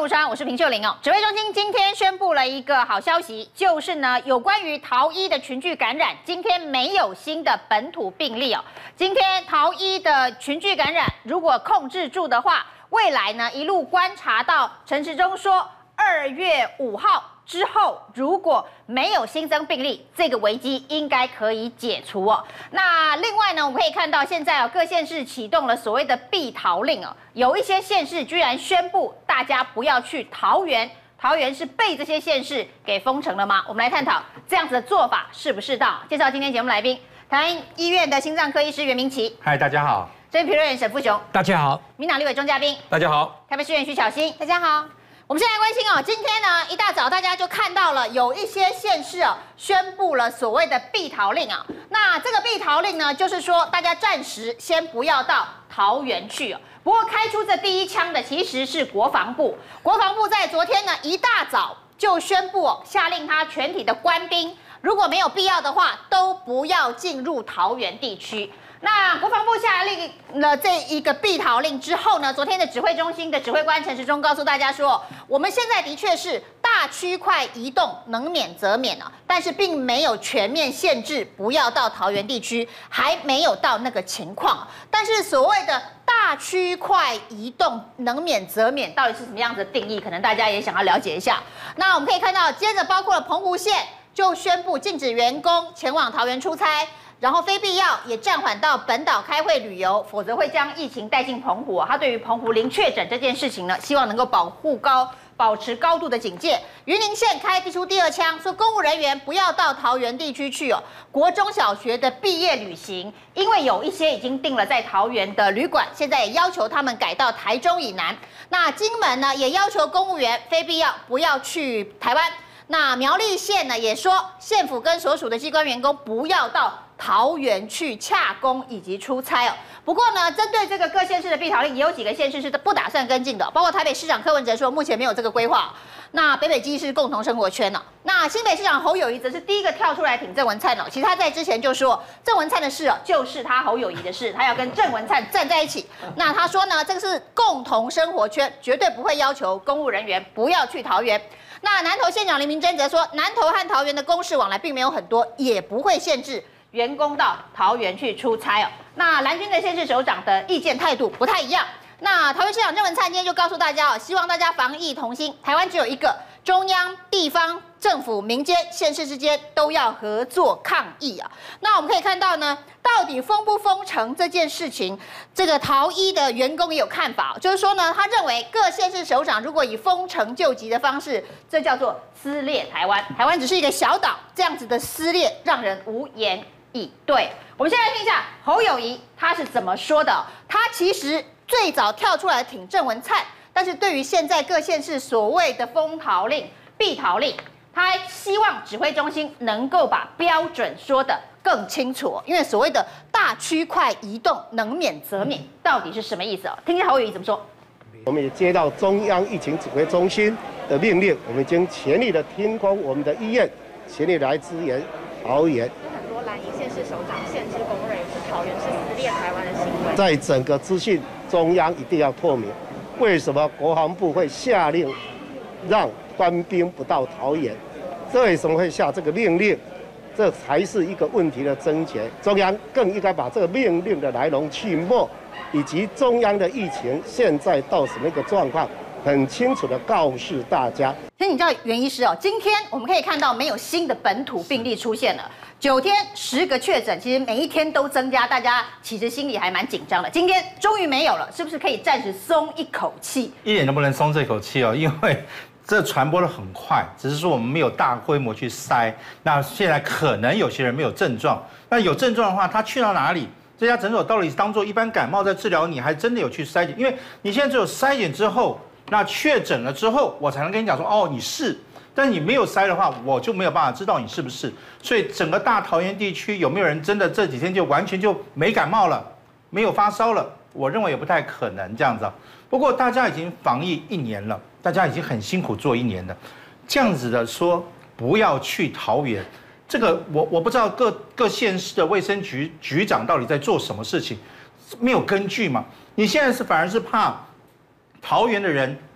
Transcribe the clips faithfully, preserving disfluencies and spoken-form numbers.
无双，我是平秀玲哦。指挥中心今天宣布了一个好消息，就是呢，有关于桃一的群聚感染，今天没有新的本土病例哦。今天桃一的群聚感染，如果控制住的话，未来呢一路观察到陈时中说，二月五号之后，如果没有新增病例，这个危机应该可以解除哦。那另外呢，我们可以看到现在哦，各县市启动了所谓的避桃令哦，有一些县市居然宣布大家不要去桃园，桃园是被这些县市给封城了吗？我们来探讨这样子的做法适不适当。介绍今天节目来宾，台湾医院的心脏科医师袁明奇， 嗨，大家好； 政评论员沈富雄， 大家好； 民党立委钟嘉宾， 大家好； 台北市议员徐巧芯，大家好。我们现在关心哦，今天呢一大早大家就看到了有一些县市哦宣布了所谓的避桃令啊。那这个避桃令呢，就是说大家暂时先不要到桃园去哦。不过开出这第一枪的其实是国防部，国防部在昨天呢一大早就宣布哦，下令他全体的官兵，如果没有必要的话，都不要进入桃园地区。那国防部下令了这一个避桃令之后呢，昨天的指挥中心的指挥官陈时中告诉大家说，我们现在的确是大区块移动，能免则免啊，但是并没有全面限制不要到桃园地区，还没有到那个情况。但是所谓的大区块移动能免则免，到底是什么样子的定义？可能大家也想要了解一下。那我们可以看到，接着包括了澎湖县就宣布禁止员工前往桃园出差。然后非必要也暂缓到本岛开会旅游，否则会将疫情带进澎湖。他对于澎湖零确诊这件事情呢，希望能够保护高、保持高度的警戒。云林县开递出第二枪，说公务人员不要到桃园地区去哦。国中小学的毕业旅行，因为有一些已经订了在桃园的旅馆，现在也要求他们改到台中以南。那金门呢，也要求公务员非必要不要去台湾。那苗栗县呢，也说县府跟所属的机关员工不要到桃园去洽公以及出差哦。不过呢，针对这个各县市的避桃令，也有几个县市是不打算跟进的，包括台北市长柯文哲说目前没有这个规划。那北北基是共同生活圈哦。那新北市长侯友宜则是第一个跳出来挺郑文灿哦。其实他在之前就说郑文灿的事哦，就是他侯友宜的事，他要跟郑文灿站在一起。那他说呢，这个是共同生活圈，绝对不会要求公务人员不要去桃园。那南投县长林明珍则说，南投和桃园的公事往来并没有很多，也不会限制员工到桃园去出差哦。那蓝军的县市首长的意见态度不太一样。那桃园市长郑文灿今天就告诉大家哦，希望大家防疫同心，台湾只有一个，中央、地方政府、民间、县市之间都要合作抗疫啊。那我们可以看到呢，到底封不封城这件事情，这个桃一的员工也有看法，就是说呢，他认为各县市首长如果以封城救急的方式，这叫做撕裂台湾。台湾只是一个小岛，这样子的撕裂让人无言以对。我们现在来听一下侯友宜他是怎么说的。他其实最早跳出来挺郑文灿，但是对于现在各县市所谓的封桃令、避桃令，他希望指挥中心能够把标准说得更清楚，因为所谓的大区块移动能免则免，到底是什么意思哦？听听侯友宜怎么说。 我们也接到中央疫情指挥中心的命令，我们已经全力的听空我们的医院，全力来支援桃园。 很多蓝营县市首长限制公务人员去桃园是撕裂台湾的行为。 在整个资讯，中央一定要透明。为什么国防部会下令让官兵不到桃园？这为什么会下这个命令？这才是一个问题的症结。中央更应该把这个命令的来龙去脉，以及中央的疫情现在到什么一个状况，很清楚的告诉大家。 先请教袁医师哦，今天我们可以看到没有新的本土病例出现了，九天十个确诊，其实每一天都增加，大家其实心里还蛮紧张的。今天终于没有了，是不是可以暂时松一口气？ 一点都不能松这口气哦，因为这传播的很快，只是说我们没有大规模去筛。那现在可能有些人没有症状，那有症状的话，他去到哪里？这家诊所到底是当做一般感冒在治疗你，还真的有去筛检？因为你现在只有筛检之后，那确诊了之后，我才能跟你讲说，哦，你是。但你没有筛的话，我就没有办法知道你是不是。所以整个大桃园地区有没有人真的这几天就完全就没感冒了，没有发烧了？我认为也不太可能这样子。不过大家已经防疫一年了，大家已经很辛苦做一年了，这样子的说不要去桃园，这个我我不知道各各县市的卫生局局长到底在做什么事情，没有根据嘛？你现在是反而是怕桃园的人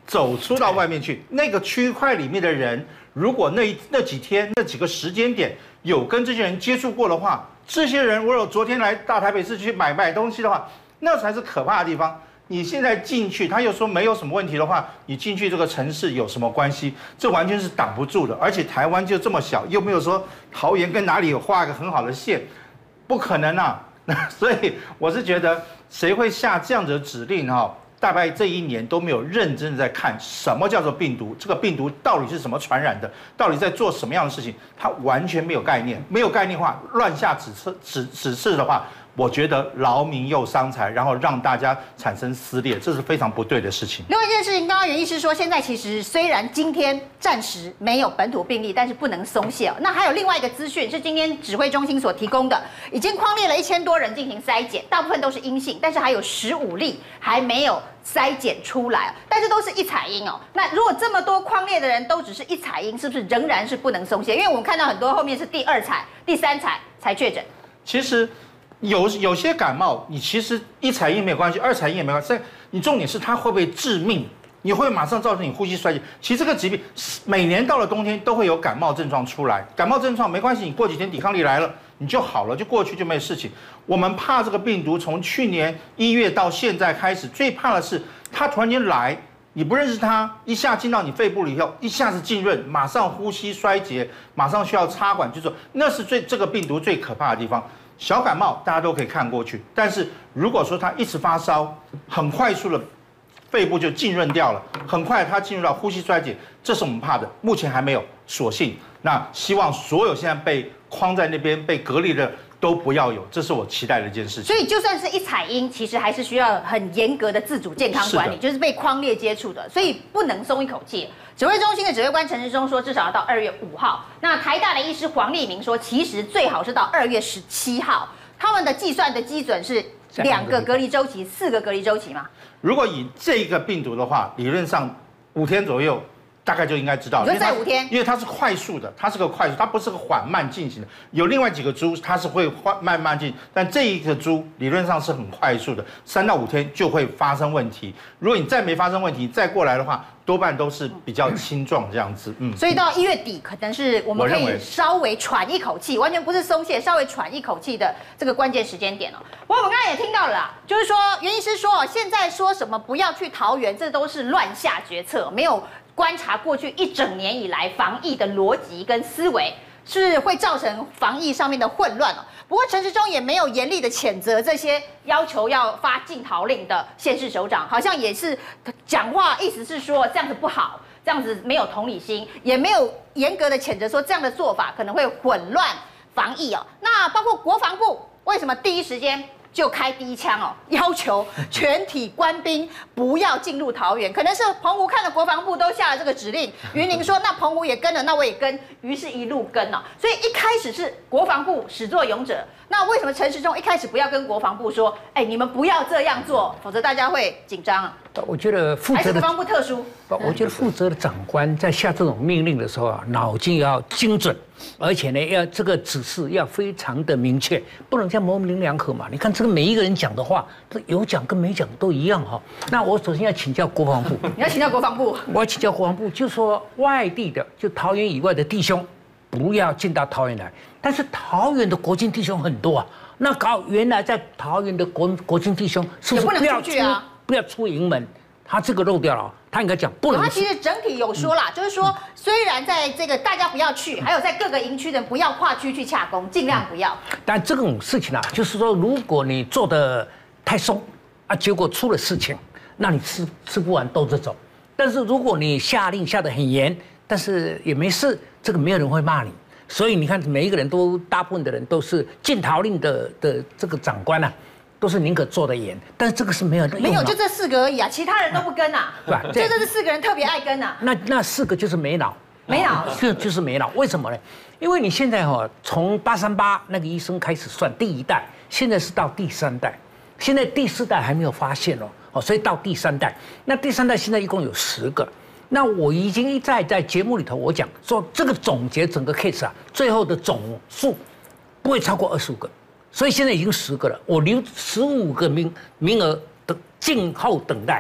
走出到外面去，那个区块里面的人，如果那那几天那几个时间点有跟这些人接触过的话，这些人我有昨天来大台北市去买买东西的话，那才是可怕的地方。你现在进去，他又说没有什么问题的话，你进去这个城市有什么关系？这完全是挡不住的。而且台湾就这么小，又没有说桃园跟哪里有画一个很好的线，不可能啊。所以我是觉得，谁会下这样子的指令哈？大概这一年都没有认真的在看什么叫做病毒，这个病毒到底是什么传染的，到底在做什么样的事情，他完全没有概念。没有概念的话，乱下指示指指示的话，我觉得劳民又伤财，然后让大家产生撕裂，这是非常不对的事情。 另外一件事情，刚刚袁医师说，现在其实虽然今天暂时没有本土病例，但是不能松懈。那还有另外一个资讯是今天指挥中心所提供的，已经匡列了一千多人进行筛检，大部分都是阴性，但是还有十五例还没有筛检出来，但是都是一采阴哦。那如果这么多匡列的人都只是一采阴，是不是仍然是不能松懈？因为我们看到很多后面是第二采、第三采才确诊。 其实。有有些感冒，你其实一采阴没有关系，二采阴也没关系。你重点是它会不会致命？你会马上造成你呼吸衰竭。其实这个疾病每年到了冬天都会有感冒症状出来，感冒症状没关系，你过几天抵抗力来了，你就好了，就过去就没有事情。我们怕这个病毒从去年一月到现在开始，最怕的是它突然间来，你不认识它，一下进到你肺部里以后，一下子浸润，马上呼吸衰竭，马上需要插管去做，那是最这个病毒最可怕的地方。小感冒大家都可以看过去，但是如果说他一直发烧，很快速的肺部就浸润掉了，很快它进入到呼吸衰竭，这是我们怕的。目前还没有，所幸那希望所有现在被框在那边被隔离的都不要有，这是我期待的一件事情。 所以就算是一采阴，其实还是需要很严格的自主健康管理，就是被匡列接触的，所以不能松一口气。指挥中心的指挥官陈时中说，至少要到二月五号。那台大的医师黄立明说，其实最好是到二月十七号。他们的计算的基准是两个隔离周期，四个隔离周期嘛？ 如果以这个病毒的话，理论上五天左右。大概就应该知道， 你说在五天， 因为它是快速的，它是个快速，它不是个缓慢进行的。有另外几个猪，它是会缓慢慢进，但这一个猪理论上是很快速的，三到五天就会发生问题。如果你再没发生问题，再过来的话，多半都是比较轻壮这样子。嗯， 所以到一月底，可能是我们可以稍微喘一口气，完全不是松懈，稍微喘一口气的这个关键时间点哦。不过我们刚才也听到了啦，就是说袁医师说，现在说什么不要去桃园，这都是乱下决策，没有观察过去一整年以来防疫的逻辑跟思维，是会造成防疫上面的混乱哦。不过陈时中也没有严厉的谴责这些要求要发禁桃令的县市首长，好像也是讲话意思是说这样子不好，这样子没有同理心，也没有严格的谴责说这样的做法可能会混乱防疫哦。那包括国防部为什么第一时间就开第一枪哦，要求全体官兵不要进入桃园。可能是澎湖看了国防部都下了这个指令，云林说那澎湖也跟了，那我也跟，于是一路跟哦。所以一开始是国防部始作俑者，那为什么陈时中一开始不要跟国防部说，哎，你们不要这样做，否则大家会紧张啊？ 我觉得负责的还是国防部特殊。 我觉得负责的长官在下这种命令的时候啊，脑筋要精准，而且呢，要这个指示要非常的明确，不能这样模棱两可嘛。你看这个每一个人讲的话，这有讲跟没讲都一样哈。那我首先要请教国防部， 你要请教国防部， 我要请教国防部，就说外地的，就桃园以外的弟兄，不要进到桃园来。但是桃园的国军弟兄很多啊，那搞原来在桃园的国国军弟兄是不是不要出不要出营门？他这个漏掉了，他应该讲不能。 他其实整体有说啦，嗯、就是说虽然在这个大家不要去，还有在各个营区的不要跨区去洽公，尽量不要。 但这种事情啊，就是说如果你做的太松啊，结果出了事情，那你吃吃不完兜着走。但是如果你下令下得很严，但是也没事，这个没有人会骂你。所以你看，每一个人都大部分的人都是禁桃令的的这个长官啊。都是宁可做的严，但是这个是没有没有，就这四个而已啊，其他人都不跟啊，对吧？就这是四个人特别爱跟啊。 那那四个就是没脑， 没脑， 就就是没脑。为什么呢？因为你现在哈、哦，从八三八那个医生开始算第一代，现在是到第三代，现在第四代还没有发现哦，哦，所以到第三代，那第三代现在一共有十个。那我已经一再在节目里头我讲说，这个总结整个 case 啊，最后的总数不会超过二十五个。所以现在已经十个了，我留十五个名名额的静候等待。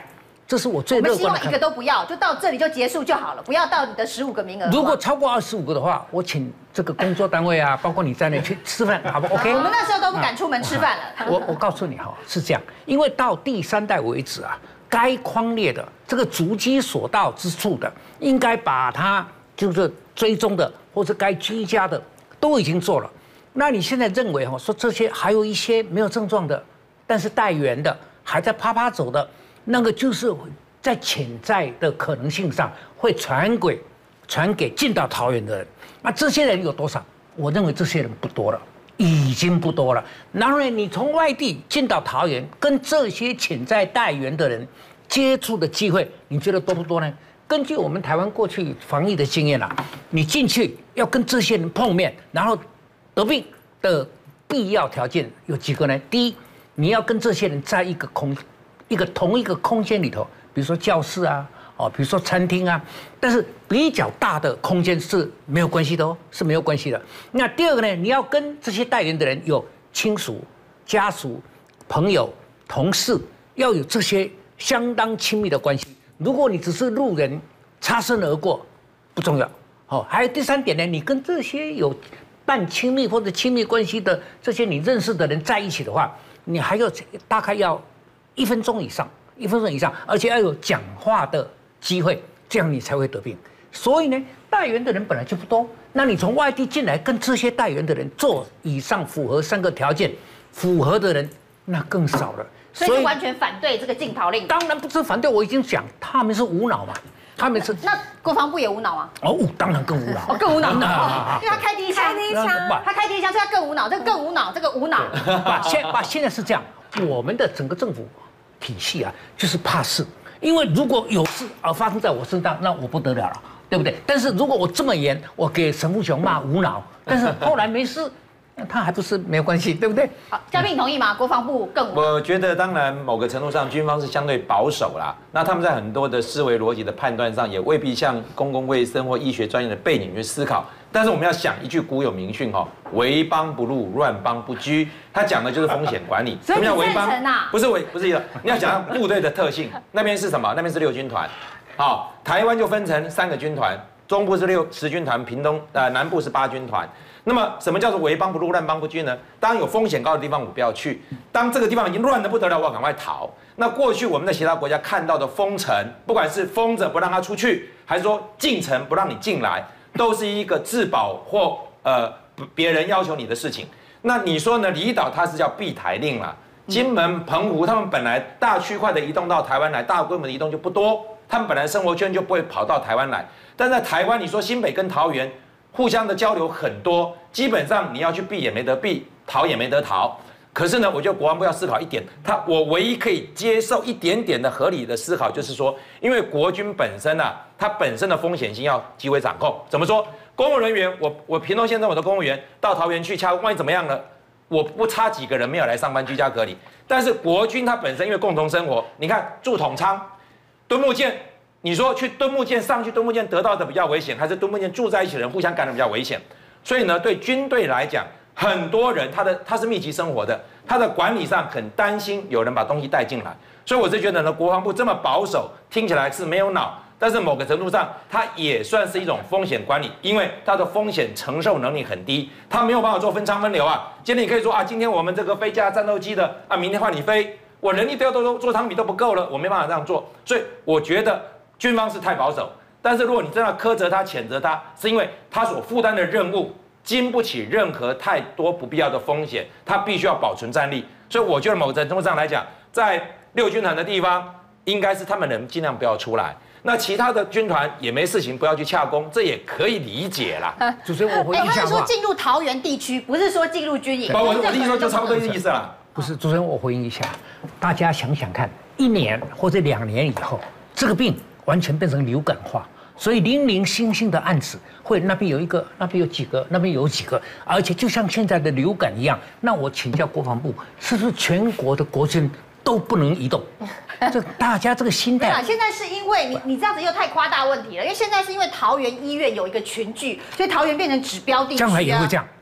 这是我最我们乐观的看法。 希望一个都不要，就到这里就结束就好了，不要到你的十五个名额。 如果超过二十五个的话，我请这个工作单位啊，包括你在内去吃饭，好不好 ？OK？ 我们那时候都不敢出门吃饭了。 我我告诉你哈，是这样，因为到第三代为止啊，该匡列的这个足迹所到之处的，应该把它就是追踪的，或者该居家的，都已经做了。那你现在认为哈，说这些还有一些没有症状的，但是带源的，还在啪啪走的，那个就是在潜在的可能性上会传给传给进到桃园的人。那这些人有多少？我认为这些人不多了。已经不多了。然后呢，你从外地进到桃园，跟这些潜在带源的人接触的机会，你觉得多不多呢？根据我们台湾过去防疫的经验啊，你进去要跟这些人碰面，然后得病的必要条件有几个呢？第一，你要跟这些人在一个空、一个同一个空间里头，比如说教室啊。哦，比如说餐厅啊，但是比较大的空间是没有关系的哦，是没有关系的。那第二个呢，你要跟这些带源的人有亲属、家属、朋友、同事，要有这些相当亲密的关系。如果你只是路人，擦身而过，不重要。哦，还有第三点呢，你跟这些有半亲密或者亲密关系的这些你认识的人在一起的话，你还要大概要一分钟以上，一分钟以上，而且要有讲话的机会，这样你才会得病。所以呢，带源的人本来就不多，那你从外地进来跟这些带源的人做以上符合三个条件，符合的人那更少了。 所以就完全反对这个禁桃令。 当然不是反对，我已经讲他们是无脑嘛，他们是那国防部也无脑啊？ 哦，当然更无脑， 哦更无脑，因为他开第一枪， 第一枪， 他开第一枪，所以他更无脑，这个更无脑，这个无脑。 把现把现在是这样，我们的整个政府体系啊，就是怕事。因为如果有事而发生在我身上，那我不得了了，对不对？但是如果我这么严，我给陈富雄骂无脑，但是后来没事，他还不是没有关系，对不对？ 好，嘉宾你同意吗？国防部更无脑。 我觉得当然某个程度上，军方是相对保守啦。那他们在很多的思维逻辑的判断上，也未必像公共卫生或医学专业的背景去思考。但是我们要想一句古有名训哈，为邦不入，乱邦不居。他讲的就是风险管理。 所以你为邦赞成啊？ 不是为，不是的。你要讲部队的特性，那边是什么？那边是六军团。好，台湾就分成三个军团，中部是六十军团，屏东呃南部是八军团。那么什么叫做为邦不入，乱邦不居呢？当有风险高的地方，我不要去；当这个地方已经乱得不得了，我要赶快逃。那过去我们在其他国家看到的封城，不管是封着不让他出去，还是说进城不让你进来，都是一个自保或呃别人要求你的事情。那你说呢？离岛它是叫避台令啦，金门、澎湖他们本来大区块的移动到台湾来，大规模的移动就不多，他们本来生活圈就不会跑到台湾来。但在台湾，你说新北跟桃园互相的交流很多，基本上你要去避也没得避，逃也没得逃。可是呢，我觉得国防部要思考一点，他我唯一可以接受一点点的合理的思考，就是说，因为国军本身啊，它本身的风险性要极为掌控。怎么说？公务人员，我我屏东县政府的公务员到桃园去，万一怎么样了？我不差几个人没有来上班居家隔离。但是国军它本身因为共同生活，你看住统仓、敦睦舰，你说去敦睦舰上去敦睦舰得到的比较危险，还是敦睦舰住在一起的人互相感染比较危险？所以呢，对军队来讲，很多人他的他是密集生活的，他的管理上很担心有人把东西带进来。所以我是觉得呢，国防部这么保守，听起来是没有脑。但是某个程度上，它也算是一种风险管理，因为它的风险承受能力很低，它没有办法做分仓分流啊。今天你可以说啊，今天我们这个飞架战斗机的啊，明天换你飞，我人力都要都做场比都不够了，我没办法这样做。所以我觉得军方是太保守，但是如果你真的苛责他、谴责他，是因为他所负担的任务经不起任何太多不必要的风险，他必须要保存战力。所以我觉得某个程度上来讲，在六军团的地方，应该是他们人尽量不要出来。那其他的军团也没事情，不要去洽公，这也可以理解啦。 主持人，我回应一下他是说进入桃园地区，不是说进入军营。 我我的意思说就差不多意思啦。 不是，主持人，我回应一下，大家想想看，一年或者两年以后，这个病完全变成流感化，所以零零星星的案子会那边有一个，那边有几个，那边有几个，而且就像现在的流感一样。那我请教国防部，是不是全国的国军都不能移动？这大家这个心态， 现在是因为你你这样子又太夸大问题了，因为现在是因为桃园医院有一个群聚，所以桃园变成指标地区、啊， 将来也会这样，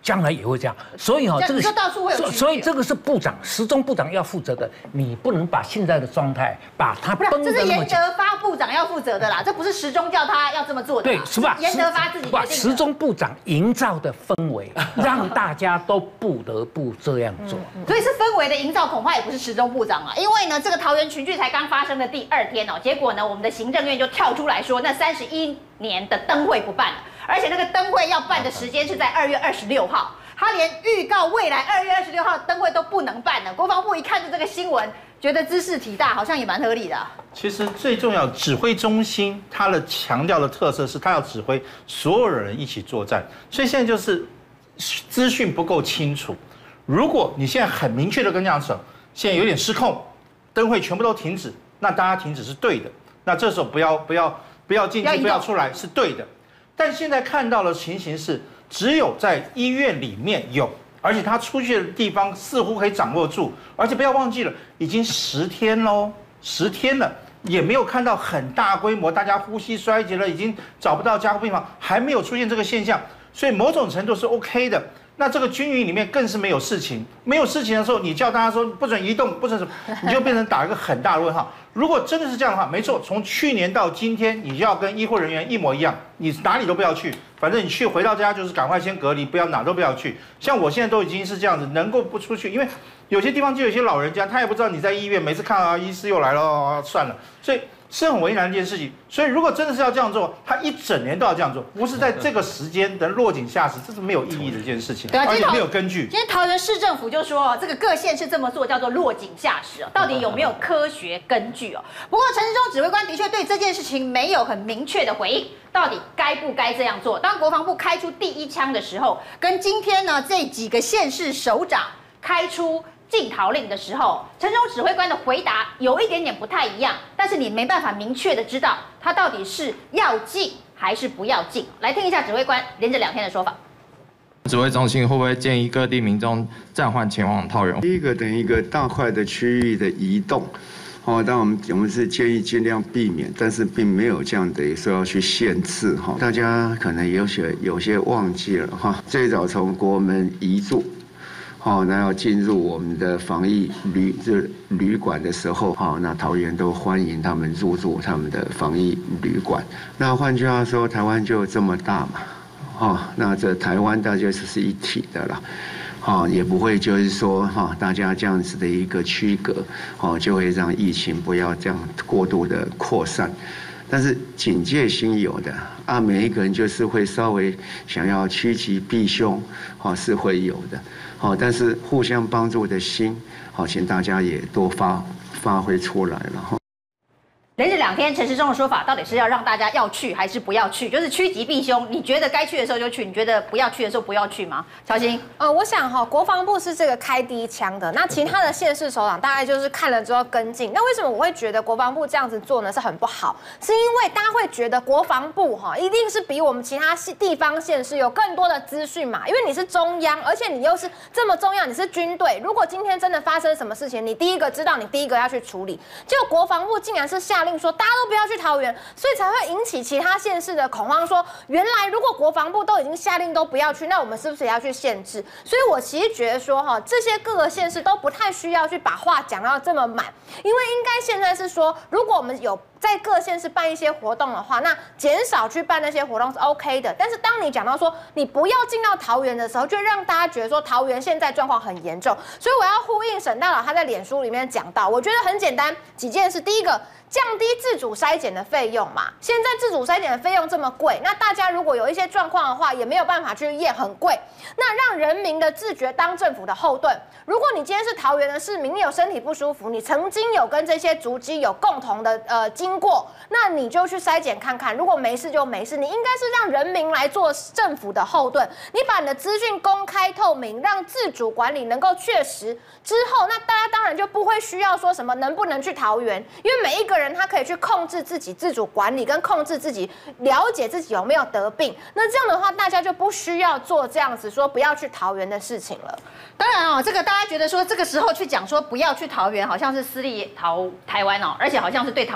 将来也会这样。所以哈，这个就到处会有， 所以这个是部长时中部长要负责的，你不能把现在的状态把它不是， 绷得这是严那么紧。 德发部长要负责的啦，这不是时中叫他要这么做的。 对，是吧？ 严德发自己决定的。 时中部长营造的氛围，让大家都不得不这样做。 所以是氛围的营造，恐怕也不是时中部长啊，因为呢，这个桃园群聚才刚发生的第二天哦，结果呢，我们的行政院就跳出来说，那三十一年的灯会不办了，而且那个灯会要办的时间是在二月二十六号，他连预告未来二月二十六号灯会都不能办了。国防部一看到这个新闻，觉得茲事体大，好像也蛮合理的、啊。 其实最重要，指挥中心它的强调的特色是，它要指挥所有人一起作战，所以现在就是资讯不够清楚。如果你现在很明确的跟这样说，现在有点失控，灯会全部都停止，那大家停止是对的。那这时候不要不要不要进去，不要出来是对的。但现在看到的情形是，只有在医院里面有，而且他出去的地方似乎可以掌握住，而且不要忘记了，已经十天喽，十天了，也没有看到很大规模，大家呼吸衰竭了，已经找不到加护病房，还没有出现这个现象，所以某种程度是 OK 的。那这个军营里面更是没有事情，没有事情的时候，你叫大家说不准移动，不准什么，你就变成打一个很大的问号。如果真的是这样的话，没错，从去年到今天，你就要跟医护人员一模一样，你哪里都不要去，反正你去回到家就是赶快先隔离，不要哪都不要去。像我现在都已经是这样子，能够不出去，因为有些地方就有些老人家，他也不知道你在医院，每次看啊医师又来了，啊、算了，所以。是很为难的一件事情，所以如果真的是要这样做，他一整年都要这样做，不是在这个时间的落井下石，这是没有意义的一件事情，而且没有根据。 今天桃园市政府就说，这个各县市这么做叫做落井下石哦，到底有没有科学根据哦？不过陈时中指挥官的确对这件事情没有很明确的回应，到底该不该这样做？当国防部开出第一枪的时候，跟今天呢这几个县市首长开出禁桃令的时候，陈时中指挥官的回答有一点点不太一样，但是你没办法明确的知道他到底是要禁还是不要禁。来听一下指挥官连着两天的说法。 指挥中心会不会建议各地民众暂缓前往桃园？ 第一个等于一个大块的区域的移动，哦，但我们我们是建议尽量避免，但是并没有这样的说要去限制哈。大家可能有些有些忘记了哈，最早从国门移驻。好，那要进入我们的防疫旅这旅馆的时候，好，那桃园都欢迎他们入住他们的防疫旅馆。那换句话说，台湾就这么大嘛，哦，那这台湾大家就是一体的啦，好，也不会就是说哈，大家这样子的一个区隔，哦，就会让疫情不要这样过度的扩散。但是警戒心有的啊，每一个人就是会稍微想要趋吉避凶，哦，是会有的。好，但是互相帮助的心，好，请大家也多发发挥出来了哈。 连着两天，陈时中的说法到底是要让大家要去还是不要去？就是趋吉避凶，你觉得该去的时候就去，你觉得不要去的时候不要去吗？乔欣， 呃，我想哈，国防部是这个开第一枪的，那其他的县市首长大概就是看了之后跟进。那为什么我会觉得国防部这样子做呢是很不好？是因为大家会觉得国防部哈一定是比我们其他地方县市有更多的资讯嘛，因为你是中央，而且你又是这么重要，你是军队。如果今天真的发生什么事情，你第一个知道，你第一个要去处理。结果国防部竟然是下令说大家都不要去桃园，所以才会引起其他县市的恐慌，说原来如果国防部都已经下令都不要去，那我们是不是也要去限制？所以我其实觉得说哈，这些各个县市都不太需要去把话讲到这么满，因为应该现在是说，如果我们有在各县市办一些活动的话，那减少去办那些活动是 OK 的。但是当你讲到说你不要进到桃园的时候，就让大家觉得说桃园现在状况很严重。所以我要呼应沈大佬他在脸书里面讲到，我觉得很简单几件事。第一个，降低自主筛检的费用嘛，现在自主筛检的费用这么贵，那大家如果有一些状况的话，也没有办法去验，很贵。那让人民的自觉当政府的后盾。如果你今天是桃园的市民，你有身体不舒服，你曾经有跟这些足迹有共同的呃经过，那你就去筛检看看，如果没事就没事。你应该是让人民来做政府的后盾，你把你的资讯公开透明，让自主管理能够确实之后，那大家当然就不会需要说什么能不能去桃园，因为每一个人他可以去控制自己自主管理，跟控制自己了解自己有没有得病。那这样的话，大家就不需要做这样子说不要去桃园的事情了。 当然哦，这个大家觉得说这个时候去讲说不要去桃园，好像是私立桃台湾哦，而且好像是对桃园落井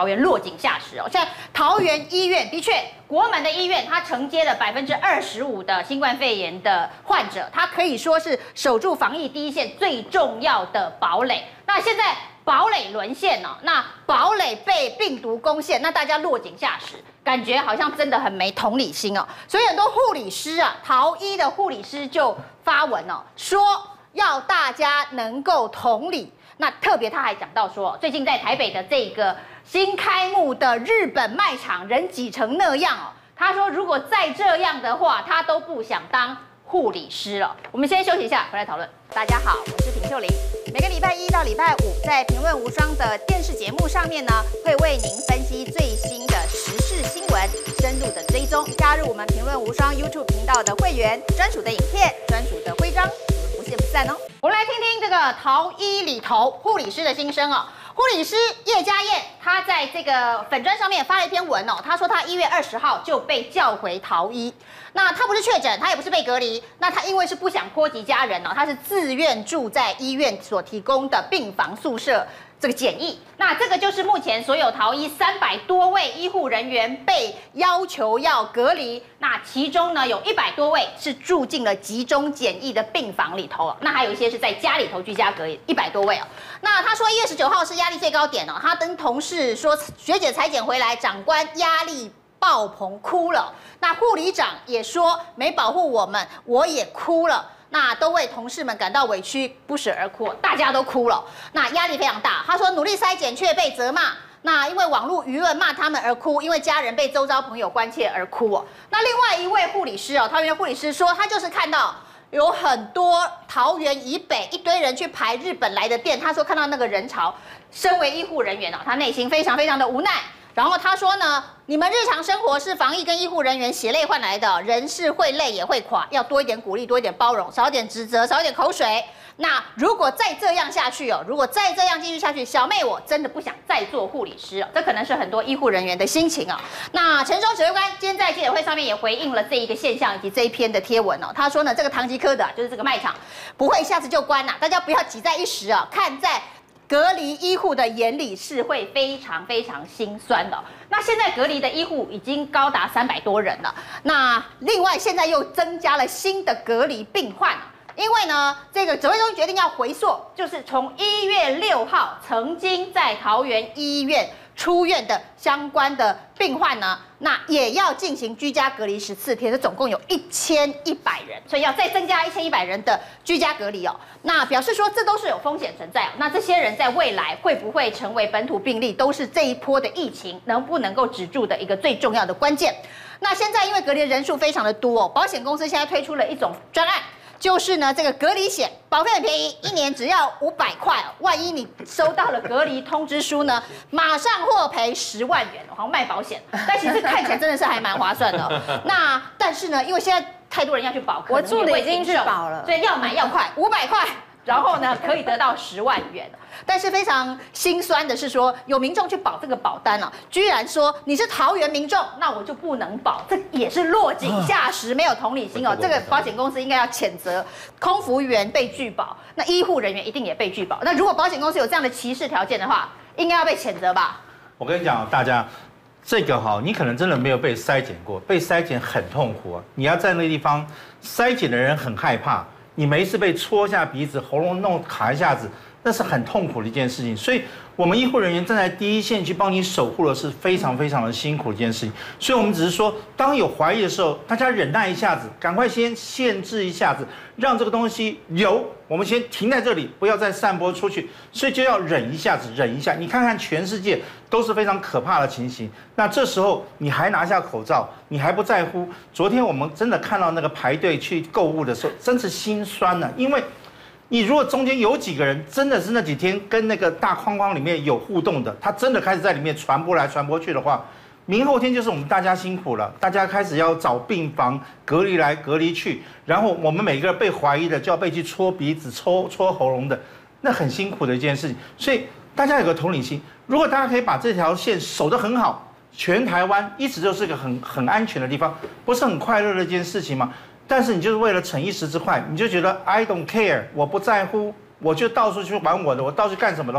井下石哦。现在桃园医院的确，国门的医院它承接了百分之二十五的新冠肺炎的患者，它可以说是守住防疫第一线最重要的堡垒。那现在堡垒沦陷哦，那堡垒被病毒攻陷，那大家落井下石，感觉好像真的很没同理心哦。所以很多护理师啊，桃医的护理师就发文哦，说要大家能够同理。那特别他还讲到说，最近在台北的这个新开幕的日本卖场人挤成那样哦，他说如果再这样的话，他都不想当护理师了。我们先休息一下，回来讨论。大家好，我是平秀玲。每个礼拜一到礼拜五，在评论无双的电视节目上面呢，会为您分析最新的时事新闻，深入的追踪。加入我们评论无双 YouTube 频道的会员，专属的影片、专属的徽章，我们不见不散哦。我们来听听这个桃医里头护理师的心声哦。护理师叶家燕，她在这个粉专上面发了一篇文哦，她说她一月二十号就被叫回桃医，那她不是确诊，她也不是被隔离，那她因为是不想波及家人哦，她是自愿住在医院所提供的病房宿舍这个检疫，那这个就是目前所有桃医三百多位医护人员被要求要隔离，那其中呢有一百多位是住进了集中检疫的病房里头，那还有一些是在家里头居家隔离，一百多位哦。那他说一月十九号是压力最高点哦，他跟同事说学姐裁剪回来，长官压力爆棚哭了，那护理长也说没保护我们，我也哭了。那都为同事们感到委屈，不时而哭，大家都哭了。那压力非常大。他说努力筛检却被责骂，那因为网络舆论骂他们而哭，因为家人被周遭朋友关切而哭哦。那另外一位护理师哦，桃园的护理师说，他就是看到有很多桃园以北一堆人去排日本来的店，他说看到那个人潮，身为医护人员哦，他内心非常非常的无奈。然后他说呢，你们日常生活是防疫跟医护人员血泪换来的，人是会累也会垮，要多一点鼓励，多一点包容，少一点指责，少一点口水。那如果再这样下去哦，如果再这样继续下去，小妹我真的不想再做护理师哦，这可能是很多医护人员的心情哦。那陈忠指挥官今天在记者会上面也回应了这一个现象以及这一篇的贴文哦，他说呢，这个唐吉诃德就是这个卖场不会一下子就关啦，大家不要挤在一时啊，看在隔离医护的眼里是会非常非常心酸的。那现在隔离的医护已经高达三百多人了，那另外现在又增加了新的隔离病患。因为呢，这个指挥中心决定要回溯，就是从一月六号曾经在桃园医院出院的相关的病患呢，那也要进行居家隔离十四天，这总共有一千一百人，所以要再增加一千一百人的居家隔离哦。那表示说这都是有风险存在哦。那这些人在未来会不会成为本土病例，都是这一波的疫情能不能够止住的一个最重要的关键。那现在因为隔离的人数非常的多哦，保险公司现在推出了一种专案。就是呢，这个隔离险保费很便宜，一年只要五百块哦。万一你收到了隔离通知书呢，马上获赔十万元，好像卖保险，但其实看起来真的是还蛮划算的哦。那但是呢，因为现在太多人要去保， 我助理已经去保了， 所以要买要快，五百块。然后呢，可以得到十万元。但是非常心酸的是说，有民众去保这个保单啊，居然说你是桃园民众，那我就不能保，这也是落井下石，没有同理心哦。这个保险公司应该要谴责，空服员被拒保，那医护人员一定也被拒保。那如果保险公司有这样的歧视条件的话，应该要被谴责吧？ 我跟你讲，大家。这个哈，你可能真的没有被筛检过，被筛检很痛苦啊！你要在那个地方，筛检的人很害怕，你每一次被戳下鼻子、喉咙弄卡一下子，那是很痛苦的一件事情。所以，我们医护人员站在第一线去帮你守护的是非常非常的辛苦的一件事情。所以我们只是说，当有怀疑的时候，大家忍耐一下子，赶快先限制一下子，让这个东西有，我们先停在这里，不要再散播出去。所以就要忍一下子，忍一下。你看看全世界都是非常可怕的情形。那这时候你还拿下口罩，你还不在乎？昨天我们真的看到那个排队去购物的时候，真是心酸了，因为。你如果中间有几个人真的是那几天跟那个大框框里面有互动的，他真的开始在里面传播来传播去的话，明后天就是我们大家辛苦了，大家开始要找病房隔离来隔离去，然后我们每个人被怀疑的就要被去戳鼻子、戳戳喉咙的，那很辛苦的一件事情。所以大家有个同理心，如果大家可以把这条线守得很好，全台湾一直都是个很很安全的地方，不是很快乐的一件事情吗？但是你就是为了逞一时之快，你就觉得 I don't care， 我不在乎，我就到处去玩我的，我到处干什么的话，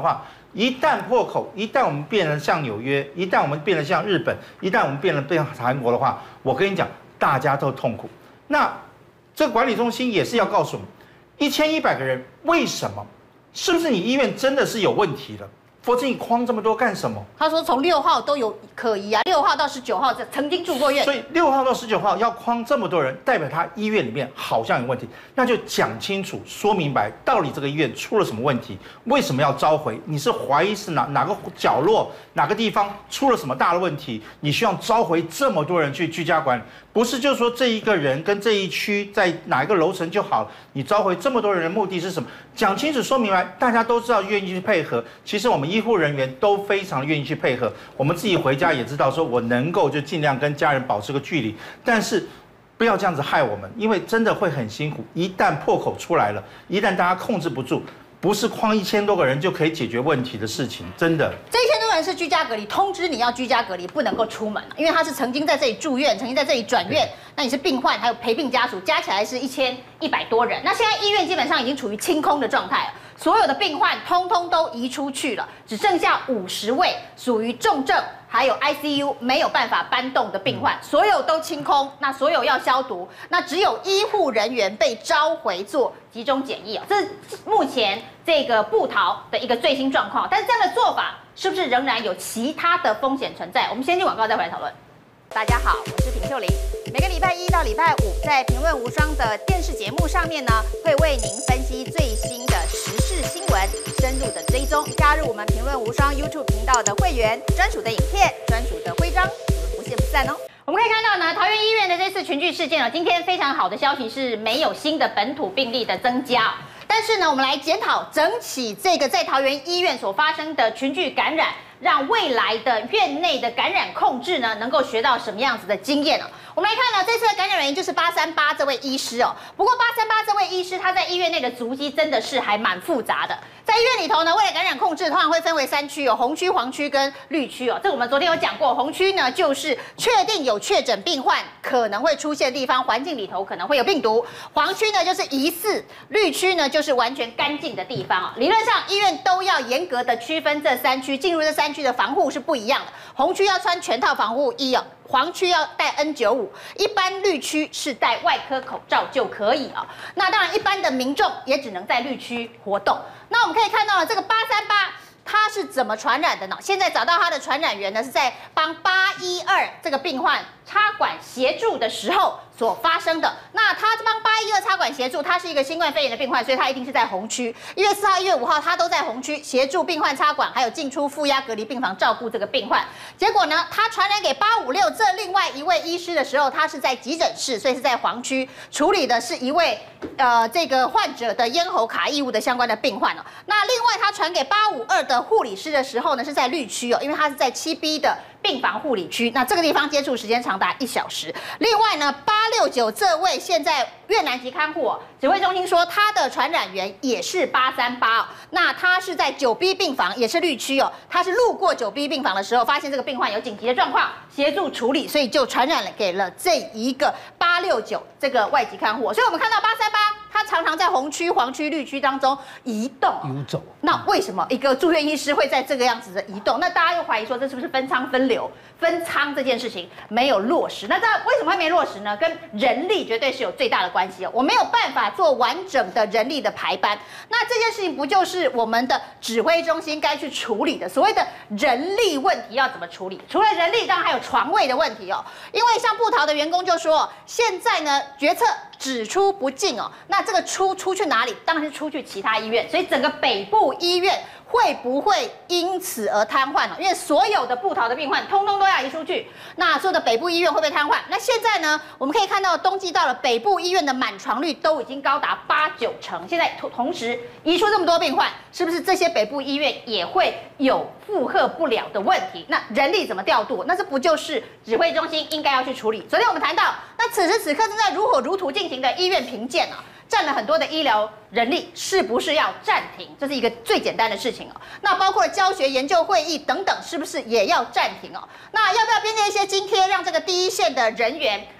一旦破口，一旦我们变得像纽约，一旦我们变得像日本，一旦我们变得变韩国的话，我跟你讲，大家都痛苦。那这个管理中心也是要告诉我们，一千一百个人为什么？是不是你医院真的是有问题了？否则你框这么多干什么？ 他说从六号都有可疑啊，六号到十九号这曾经住过院， 所以六号到十九号要框这么多人，代表他医院里面好像有问题，那就讲清楚、说明白，到底这个医院出了什么问题，为什么要召回？你是怀疑是哪哪个角落、哪个地方出了什么大的问题？你需要召回这么多人去居家管理，不是就说这一个人跟这一区在哪一个楼层就好了？你召回这么多人的目的是什么？讲清楚、说明白，大家都知道，愿意去配合。其实我们医护人员都非常愿意去配合，我们自己回家也知道，说我能够就尽量跟家人保持个距离，但是不要这样子害我们，因为真的会很辛苦。一旦破口出来了，一旦大家控制不住，不是框一千多个人就可以解决问题的事情，真的。 这一千多人是居家隔离，通知你要居家隔离，不能够出门，因为他是曾经在这里住院，曾经在这里转院，那你是病患，还有陪病家属，加起来是一千一百多人。那现在医院基本上已经处于清空的状态了。所有的病患通通都移出去了，只剩下五十位属于重症，还有 I C U 没有办法搬动的病患，所有都清空。那所有要消毒，那只有医护人员被召回做集中检疫啊，这是目前这个部桃的一个最新状况。但是这样的做法是不是仍然有其他的风险存在？我们先进广告再回来讨论。大家好，我是平秀玲。每个礼拜一到礼拜五，在评论无双的电视节目上面呢，会为您分析最新的时事新闻，深入的追踪。加入我们评论无双 YouTube 频道的会员，专属的影片、专属的徽章，我们不见不散哦。我们可以看到呢，桃园医院的这次群聚事件哦，今天非常好的消息是没有新的本土病例的增加。但是呢，我们来检讨整起这个在桃园医院所发生的群聚感染，让未来的院内的感染控制呢，能够学到什么样子的经验啊？我们来看呢，这次的感染原因就是八三八这位医师哦。不过八三八这位医师他在医院内的足迹真的是还蛮复杂的。在医院里头呢，为了感染控制，通常会分为三区哦，红区、黄区跟绿区哦。这个我们昨天有讲过，红区呢就是确定有确诊病患可能会出现的地方，环境里头可能会有病毒；黄区呢就是疑似，绿区呢就是完全干净的地方啊。理论上，医院都要严格的区分这三区，进入这三区的防护是不一样的。红区要穿全套防护衣哦。黄区要戴 N 九十五， 一般绿区是戴外科口罩就可以啊。那当然，一般的民众也只能在绿区活动。那我们可以看到了，这个八三八它是怎么传染的呢？现在找到它的传染源呢，是在帮八一二这个病患插管协助的时候所发生的。那他帮八一二插管协助，他是一个新冠肺炎的病患，所以他一定是在红区。一月四号、一月五号，他都在红区协助病患插管，还有进出负压隔离病房照顾这个病患。结果呢，他传染给八五六这另外一位医师的时候，他是在急诊室，所以是在黄区处理的是一位呃这个患者的咽喉卡异物的相关的病患哦。那另外他传给八五二的护理师的时候呢，是在绿区哦，因为他是在七 B 的病房护理区，那这个地方接触时间长达一小时。另外呢，八六九这位现在越南籍看护哦，指挥中心说他的传染源也是八三八哦，那他是在九 B 病房，也是绿区哦，他是路过九 B 病房的时候，发现这个病患有紧急的状况，协助处理，所以就传染了给了这一个八六九这个外籍看护哦。所以我们看到八三八，他常常在红区、黄区、绿区当中移动游走。 那为什么一个住院医师会在这个样子的移动？那大家又怀疑说，这是不是分仓分流？分仓这件事情没有落实，那这为什么会没落实呢？跟人力绝对是有最大的关系哦。我没有办法做完整的人力的排班，那这件事情不就是我们的指挥中心该去处理的？所谓的人力问题要怎么处理？除了人力，当然还有床位的问题哦。因为像部桃的员工就说，现在呢决策只出不进哦，那这个出出去哪里？当然是出去其他医院，所以整个北部医院会不会因此而瘫痪呢？因为所有的部桃的病患通通都要移出去，那所有的北部医院会不会瘫痪？那现在呢，我们可以看到冬季到了，北部医院的满床率都已经高达八九成。现在同同时移出这么多病患，是不是这些北部医院也会有负荷不了的问题？那人力怎么调度？那这不就是指挥中心应该要去处理？昨天我们谈到，那此时此刻正在如火如荼进行的医院评鉴啊。占了很多的医疗人力，是不是要暂停？这是一个最简单的事情哦。那包括教学、研究会议等等，是不是也要暂停哦？那要不要编列一些津贴，让这个第一线的人员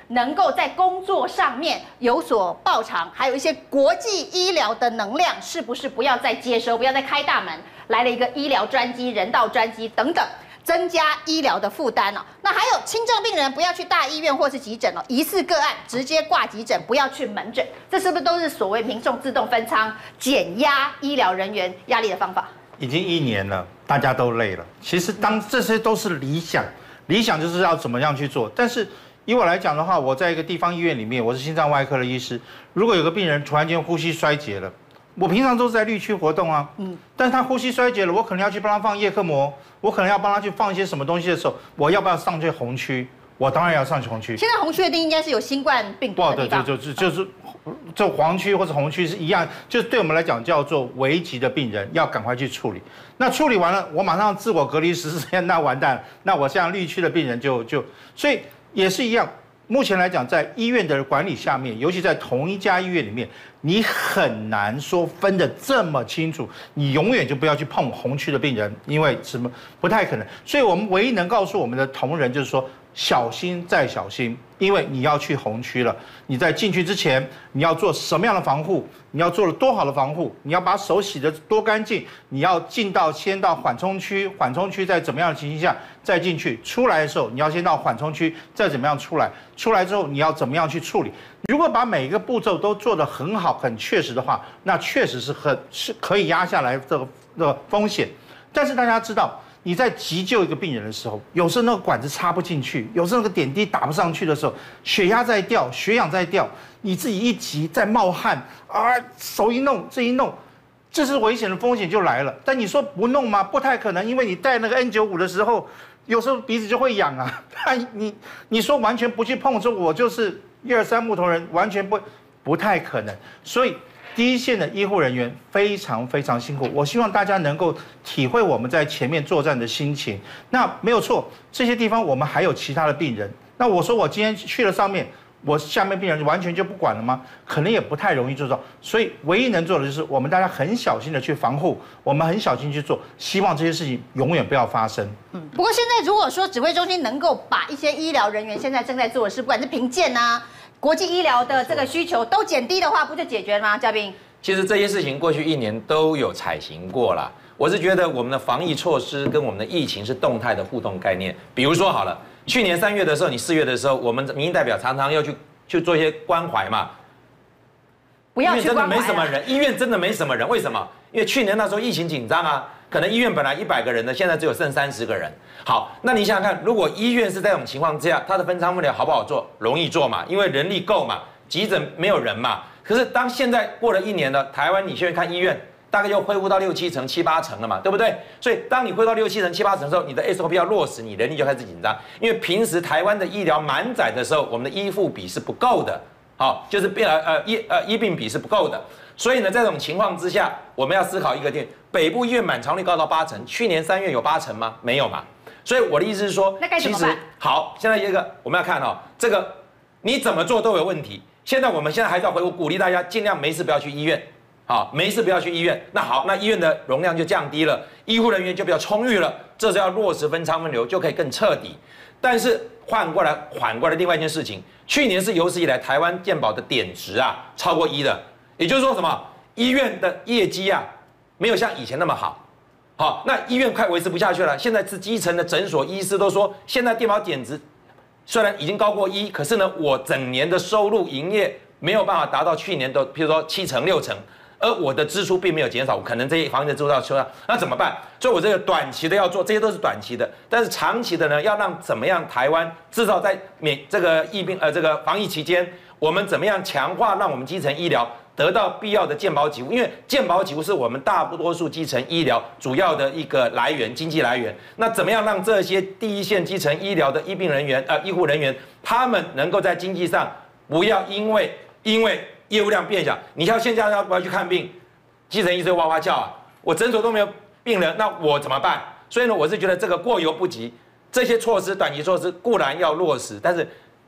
能够在工作上面有所报偿，还有一些国际医疗的能量，是不是不要再接收，不要再开大门，来了一个医疗专机、人道专机等等。增加医疗的负担哦，那还有轻症病人不要去大医院或是急诊哦，疑似个案直接挂急诊，不要去门诊，这是不是都是所谓民众自动分仓、减压医疗人员压力的方法？ 已经一年了，大家都累了。其实当这些都是理想，理想就是要怎么样去做。但是以我来讲的话，我在一个地方医院里面，我是心脏外科的医师，如果有个病人突然间呼吸衰竭了。我平常都是在绿区活动啊，嗯，但是他呼吸衰竭了，我可能要去帮他放叶克膜，我可能要帮他去放一些什么东西的时候，我要不要上去红区？我当然要上去红区。 现在红区的定义应该是有新冠病毒的地方， 对，就就就是就黄区或者红区是一样，就是对我们来讲叫做危急的病人，要赶快去处理。那处理完了，我马上自我隔离十四天，那完蛋，那我像绿区的病人就就，所以也是一样。目前来讲，在医院的管理下面，尤其在同一家医院里面，你很难说分得这么清楚。你永远就不要去碰红区的病人，因为什么不太可能。所以我们唯一能告诉我们的同仁就是说，小心再小心，因为你要去红区了。你在进去之前，你要做什么样的防护？你要做了多好的防护？你要把手洗得多干净？你要进到先到缓冲区，缓冲区在怎么样的情形下再进去？出来的时候，你要先到缓冲区，再怎么样出来？出来之后你要怎么样去处理？如果把每一个步骤都做得很好、很确实的话，那确实是很是可以压下来这个这个风险。但是大家知道，你在急救一个病人的时候，有时候那个管子插不进去，有时候那个点滴打不上去的时候，血压在掉，血氧在掉，你自己一急在冒汗啊，手一弄这一弄，这是危险的风险就来了。但你说不弄吗？不太可能，因为你戴那个 N 九十五的时候，有时候鼻子就会痒啊。你你说完全不去碰，说我就是一二三木头人，完全不不太可能。所以第一线的医护人员非常非常辛苦，我希望大家能够体会我们在前面作战的心情。那没有错，这些地方我们还有其他的病人。那我说我今天去了上面，我下面病人完全就不管了吗？可能也不太容易做到。所以唯一能做的就是我们大家很小心的去防护，我们很小心去做，希望这些事情永远不要发生。 嗯，不过现在如果说指挥中心能够把一些医疗人员现在正在做的事，不管是评鉴啊。国际医疗的这个需求都减低的话，不就解决了吗？嘉宾， 其实这些事情过去一年都有采行过了。我是觉得我们的防疫措施跟我们的疫情是动态的互动概念。比如说好了，去年三月的时候，你四月的时候，我们民意代表常常要去去做一些关怀嘛。 不要去关怀。 医院真的没什么人，医院真的没什么人，为什么？因为去年那时候疫情紧张啊。可能医院本来一百个人的，现在只有剩三十个人。好，那你想想看，如果医院是在这种情况之下，它的分仓分流好不好做？容易做嘛，因为人力够嘛，急诊没有人嘛。可是当现在过了一年了，台湾你现在看医院，大概又恢复到六七成、七八成了嘛，对不对？所以当你恢复到六七成、七八成的时候，你的 S O P 要落实，你人力就开始紧张。因为平时台湾的医疗满载的时候，我们的医护比是不够的，好，就是病呃呃医呃医病比是不够的。所以呢，在这种情况之下，我们要思考一个点：北部医院满床率高到八成，去年三月有八成吗？没有嘛。所以我的意思是说， 那该怎么办？ 其实好，现在一个我们要看哈、哦，这个你怎么做都有问题。现在我们现在还是要回复鼓励大家尽量没事不要去医院，好，没事不要去医院。那好，那医院的容量就降低了，医护人员就比较充裕了，这是要落实分仓分流就可以更彻底。但是换过来缓过来另外一件事情，去年是有史以来台湾健保的点值啊超过一的。也就是说什么？医院的业绩啊，没有像以前那么好，好，那医院快维持不下去了。现在是基层的诊所医师都说，现在健保点值虽然已经高过一，可是呢，我整年的收入营业没有办法达到去年的，譬如说七成六成，而我的支出并没有减少，可能这些防疫的支出要收到，那怎么办？所以我这个短期的要做，这些都是短期的，但是长期的呢，要让怎么样台湾至少在免这个疫病呃这个防疫期间，我们怎么样强化让我们基层医疗得到必要的健保给付，因为健保给付是我们大多数基层医疗主要的一个来源，经济来源。那怎么样让这些第一线基层医疗的医病人员、呃医护人员，他们能够在经济上不要因为因为业务量变小，你要现在要不要去看病，基层医生哇哇叫啊，我诊所都没有病人，那我怎么办？所以呢，我是觉得这个过犹不及，这些措施短期措施固然要落实，但是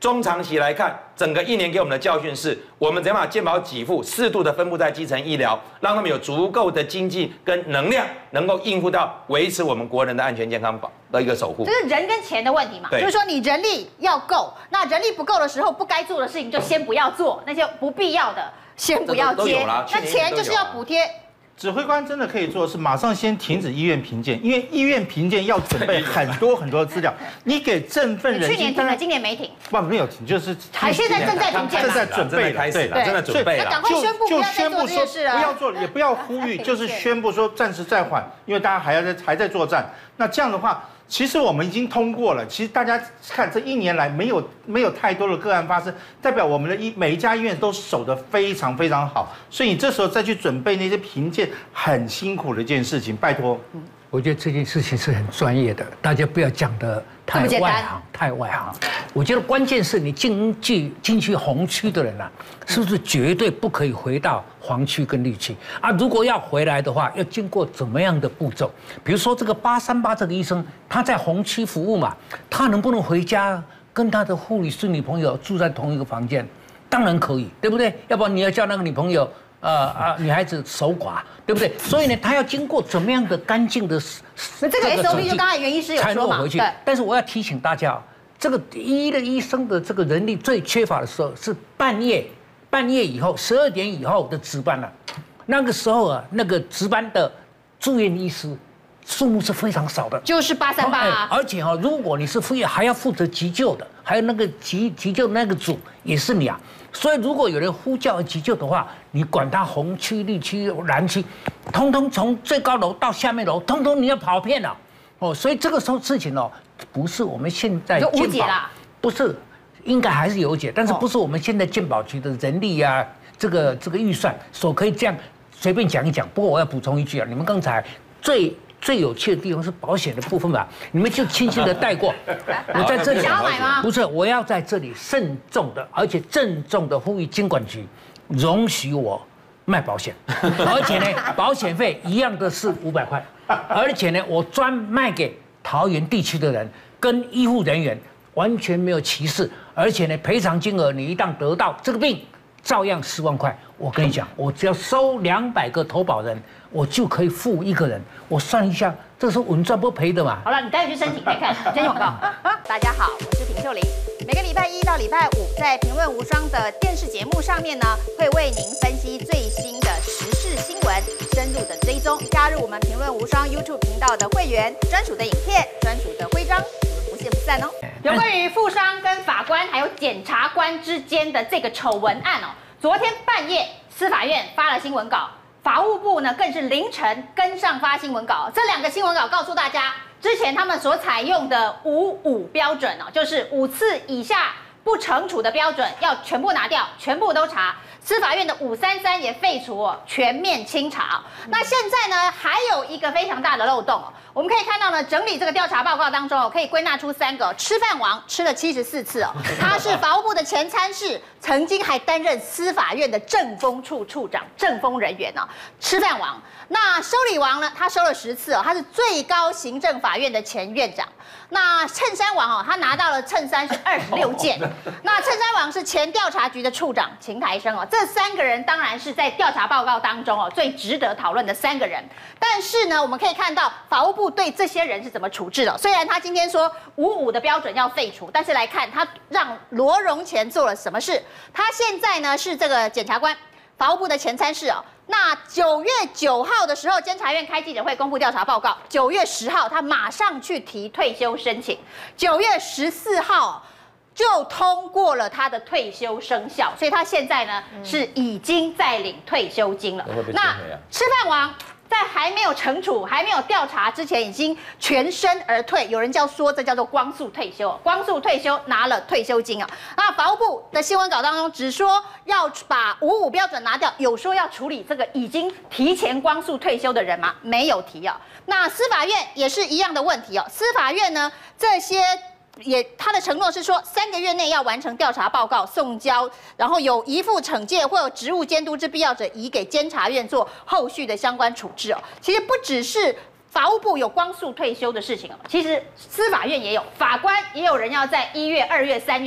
中长期来看，整个一年给我们的教训是，我们怎样把健保给付适度的分布在基层医疗，让他们有足够的经济跟能量，能够应付到维持我们国人的安全健康保的一个守护。 就是人跟钱的问题嘛，就是说你人力要够，那人力不够的时候，不该做的事情就先不要做，那些不必要的先不要接，那钱就是要补贴。 指挥官真的可以做的是马上先停止医院评鉴，因为医院评鉴要准备很多很多资料，你给振奋人心。 去年停了，今年没停。 不，没有停，就是还现在正在评鉴， 正在准备开始了，真的准备了。 赶快宣布不要再做这件事了， 不要做，也不要呼吁，就是宣布说暂时暂缓，因为大家还要在还在作战。那这样的话，其实我们已经通过了。其实大家看这一年来没有没有太多的个案发生，代表我们的医每一家医院都守得非常非常好。所以你这时候再去准备那些评鉴，很辛苦的一件事情，拜托。嗯， 我觉得这件事情是很专业的，大家不要讲得太外行，太外行。我觉得关键是你进去进去红区的人啊，是不是绝对不可以回到黄区跟绿区啊？如果要回来的话，要经过怎么样的步骤？比如说这个八三八这个医生，他在红区服务嘛，他能不能回家跟他的护理师女朋友住在同一个房间？当然可以，对不对？要不然你要叫那个女朋友。呃啊，女孩子守寡，对不对？所以呢，她要经过怎么样的干净的， 那这个 S O P 就刚才袁医师有说嘛， 对。但是我要提醒大家，这个医的医生的这个人力最缺乏的时候是半夜，半夜以后十二点以后的值班了、啊。那个时候啊，那个值班的住院医师数目是非常少的， 就是八三八啊。 而且哈、啊，如果你是副业还要负责急救的，还有那个急急救那个组也是你啊。所以，如果有人呼叫急救的话，你管他红区、绿区、蓝区，通通从最高楼到下面楼，通通你要跑遍了。哦，所以这个时候事情哦，不是我们现在就无解啦， 不是，应该还是有解，但是不是我们现在健保局的人力呀、啊，这个这个预算所可以这样随便讲一讲。不过我要补充一句啊，你们刚才最。最有趣的地方是保险的部分吧，你们就轻轻的带过。我在这里想要买吗？ 不是，我要在这里慎重的，而且郑重的呼吁金管局容许我卖保险，而且呢，保险费一样的是五百块，而且呢，我专卖给桃园地区的人跟医护人员，完全没有歧视，而且呢，赔偿金额你一旦得到这个病，照样十万块。我跟你讲，我只要收两百个投保人。我就可以付一个人，我算一下，这是稳赚不赔的嘛。 好了，你待会去申请看看，真广告。大家好，我是平秀玲。每个礼拜一到礼拜五，在评论无双的电视节目上面呢，会为您分析最新的时事新闻，深入的追踪。加入我们评论无双 YouTube 频道的会员，专属的影片、专属的徽章，我们不见不散哦。有关于富商跟法官还有检察官之间的这个丑闻案哦，昨天半夜司法院发了新闻稿。法务部呢，更是凌晨跟上发新闻稿。这两个新闻稿告诉大家，之前他们所采用的五五标准哦，就是五次以下不惩处的标准，要全部拿掉，全部都查。司法院的五三三也废除哦，全面清查。那现在呢，还有一个非常大的漏洞哦。我们可以看到呢，整理这个调查报告当中哦，可以归纳出三个：吃饭王吃了七十四次哦，他是法务部的前参事，曾经还担任司法院的政风处处长、政风人员哦。吃饭王，那收礼王呢？他收了十次哦，他是最高行政法院的前院长。那衬衫王哦，他拿到了衬衫是二十六件。那衬衫王是前调查局的处长秦台生哦。这三个人当然是在调查报告当中哦最值得讨论的三个人。但是呢，我们可以看到法务部对这些人是怎么处置的。虽然他今天说五五的标准要废除，但是来看他让罗荣乾做了什么事。他现在呢是这个检察官，法务部的前参事哦。那九月九号的时候，监察院开记者会公布调查报告。九月十号，他马上去提退休申请。九月十四号就通过了他的退休生效，所以他现在呢、嗯、是已经在领退休金了。那吃饭王在还没有惩处、还没有调查之前，已经全身而退。有人叫说这叫做光速退休，光速退休拿了退休金啊。那法务部的新闻稿当中只说要把五五标准拿掉，有说要处理这个已经提前光速退休的人吗？没有提啊。那司法院也是一样的问题哦。司法院呢这些。也，他的承诺是说，三个月内要完成调查报告送交，然后有移付惩戒或有职务监督之必要者，移给监察院做后续的相关处置哦。其实不只是法务部有光速退休的事情哦，其实司法院也有，法官也有人要在一月、二月、三月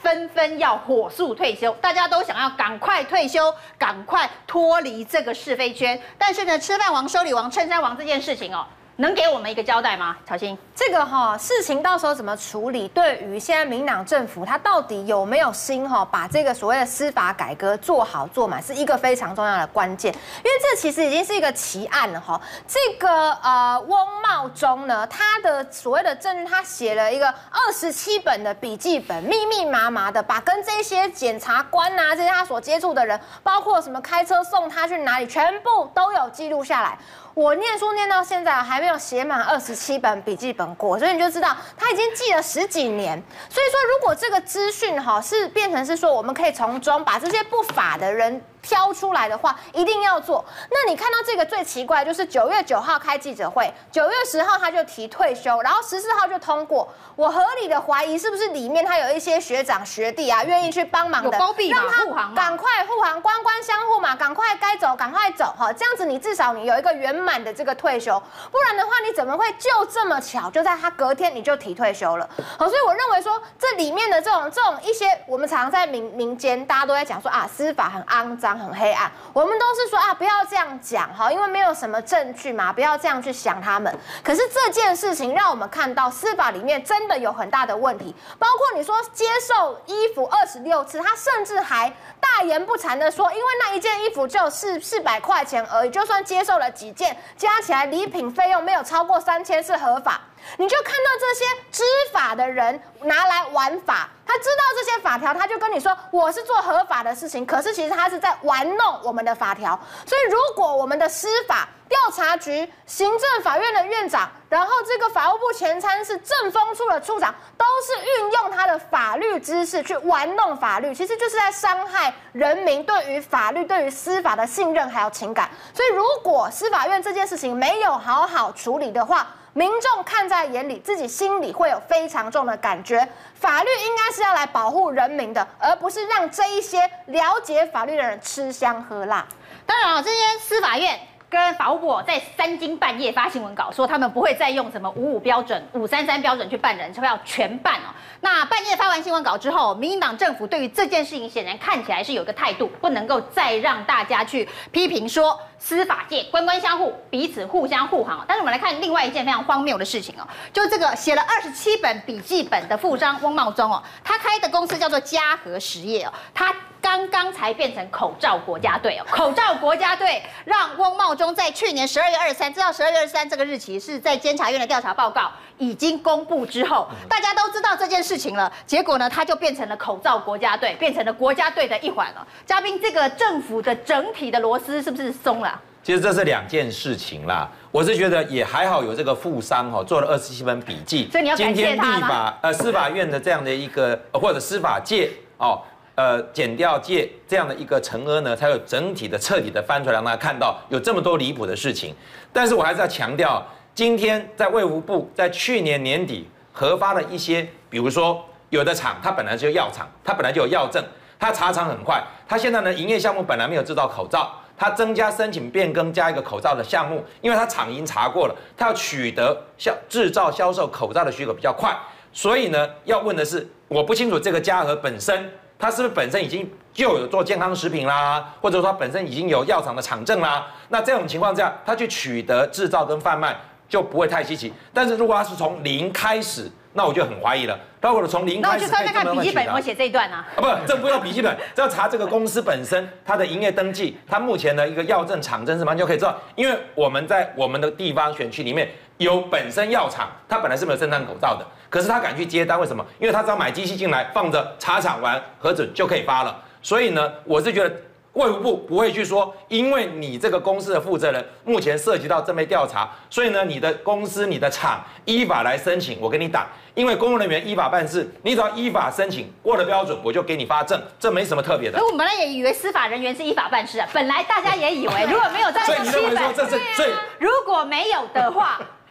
纷纷要火速退休，大家都想要赶快退休，赶快脱离这个是非圈。但是呢，吃饭王、收礼王、衬衫王这件事情哦，能给我们一个交代吗？曹欣， 这个哈事情到时候怎么处理，对于现在民进党政府他到底有没有心哈，把这个所谓的司法改革做好做满，是一个非常重要的关键。因为这其实已经是一个奇案了哈。这个呃翁茂忠呢，他的所谓的证据，他写了一个二十七本的笔记本，密密麻麻的把跟这些检察官啊，这些他所接触的人，包括什么开车送他去哪里，全部都有记录下来。我念书念到现在还没有写满二十七本笔记本过，所以你就知道他已经记了十几年。所以说，如果这个资讯哈是变成是说，我们可以从中把这些不法的人挑出来的话，一定要做。那你看到这个最奇怪，就是九月九号开记者会，九月十号他就提退休，然后十四号就通过。我合理的怀疑，是不是里面他有一些学长学弟啊，愿意去帮忙的， 有包庇嘛， 让护航他赶快护航，官官相护嘛，赶快该走赶快走哈，这样子你至少你有一个圆满的这个退休，不然的话你怎么会就这么巧就在他隔天你就提退休了？好，所以我认为说这里面的这种这种一些，我们常常在民民间大家都在讲说啊，司法很肮脏很黑暗，我们都是说啊不要这样讲哈，因为没有什么证据嘛，不要这样去想他们。可是这件事情让我们看到司法里面真的有很大的问题，包括你说接受衣服二十六次，他甚至还大言不惭的说，因为那一件衣服只有四四百块钱而已，就算接受了几件，加起来礼品费用没有超过三千是合法。你就看到这些知法的人拿来玩法，他知道这些法条，他就跟你说我是做合法的事情，可是其实他是在玩弄我们的法条。所以如果我们的司法调查局、行政法院的院长，然后这个法务部前参事、政风处的处长，都是运用他的法律知识去玩弄法律，其实就是在伤害人民对于法律、对于司法的信任还有情感。所以如果司法院这件事情没有好好处理的话，民众看在眼里，自己心里会有非常重的感觉。法律应该是要来保护人民的，而不是让这一些了解法律的人吃香喝辣。 当然了，这些司法院跟法务部在三更半夜发新闻稿，说他们不会再用什么五五标准、五三三标准去办人，是要全办哦。那半夜发完新闻稿之后，民进党政府对于这件事情显然看起来是有个态度，不能够再让大家去批评说司法界官官相护，彼此互相护航。但是我们来看另外一件非常荒谬的事情哦，就这个写了二十七本笔记本的富商翁茂忠哦，他开的公司叫做嘉禾实业哦，他刚刚才变成口罩国家队哦，口罩国家队让翁茂忠在去年十二月二十三，知道十二月二十三这个日期是在监察院的调查报告已经公布之后，大家都知道这件事情了，结果呢，他就变成了口罩国家队，变成了国家队的一环了。嘉宾，这个政府的整体的螺丝是不是松了？ 其实这是两件事情啦，我是觉得也还好，有这个富商哈做了二十七本笔记， 所以你要感谢他吗？ 今天立法呃司法院的这样的一个或者司法界哦呃检调界这样的一个陈阿呢，才有整体的彻底的翻出来，让大家看到有这么多离谱的事情。但是我还是要强调，今天在卫福部在去年年底核发了一些，比如说有的厂它本来就有药厂，它本来就有药证，它查厂很快，它现在呢营业项目本来没有制造口罩。它增加申请变更加一个口罩的项目，因为它厂已经查过了，它要取得销制造销售口罩的许可比较快，所以呢，要问的是，我不清楚这个嘉禾本身，它是不是本身已经就有做健康食品啦，或者说它本身已经有药厂的厂证啦，那这种情况下，它去取得制造跟贩卖就不会太稀奇。但是如果它是从零开始，那我就很怀疑了。包括从零开始， 那我就看看笔记本有没有写这一段啊？ 啊，不，这不要笔记本，这要查这个公司本身它的营业登记，它目前的一个药证、厂证什么就可以知道。因为我们在我们的地方选区里面有本身药厂，它本来是没有生产口罩的，可是他敢去接单，为什么？因为他只要买机器进来，放着查厂完核准就可以发了。所以呢，我是觉得。卫福部不会去说，因为你这个公司的负责人目前涉及到正被调查，所以呢，你的公司、你的厂依法来申请，我给你打。因为公务人员依法办事，你只要依法申请过了标准，我就给你发证，这没什么特别的。 可我们本来也以为司法人员是依法办事啊，本来大家也以为，如果没有这二十七本， 这是最如果没有的话。